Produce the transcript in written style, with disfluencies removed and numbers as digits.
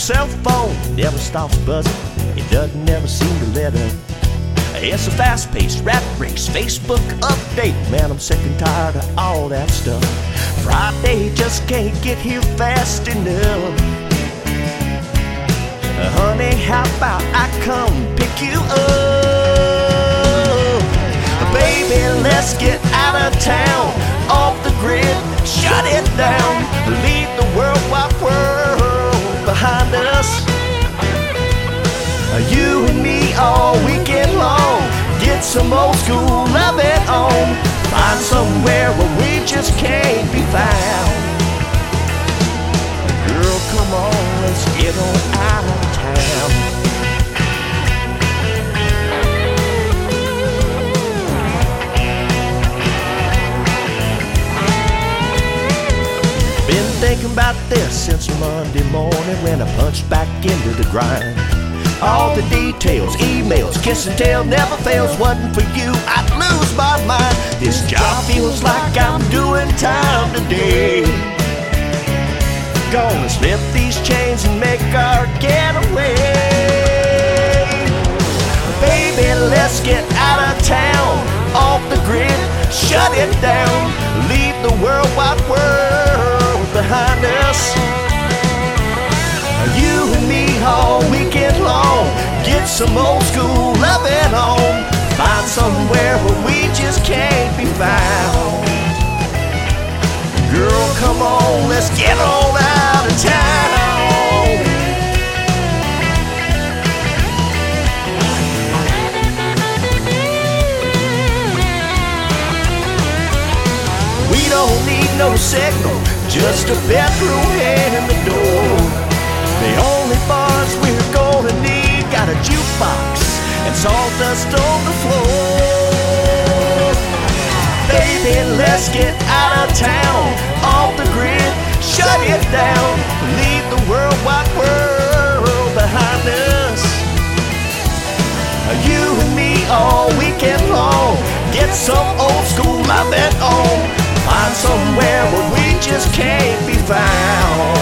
cell phone never stops buzzing. It doesn't ever seem to let up. It's a fast-paced rap race, Facebook update. Man, I'm sick and tired of all that stuff. Friday just can't get here fast enough. Honey, how about I come pick you up? Baby, let's get out of town, off the grid, shut it down, leave the world wide world behind us. You and me all weekend long, get some old school loving on, find somewhere where we just can't be found. Girl, come on, let's get on out of town. Been thinking about this since Monday morning when I punched back into the grind. All the details, emails, kiss and tell never fails. Wasn't for you, I'd lose my mind. This job feels like I'm doing time today. Gonna slip these chains and make our getaway. Baby, let's get out of town, off the grid, shut it down, leave the world wide world behind us. You and me all weekend long, get some old school loving on, find somewhere where we just can't be found. Girl, come on, let's get on out of town. We don't need no signal, just a bedroom and the door. The only bars we're gonna need got a jukebox and sawdust on the floor. Baby, let's get out of town, off the grid, shut it down, leave the world wide world behind us. You and me all weekend long, get some old school loving on, find somewhere where we just can't be found.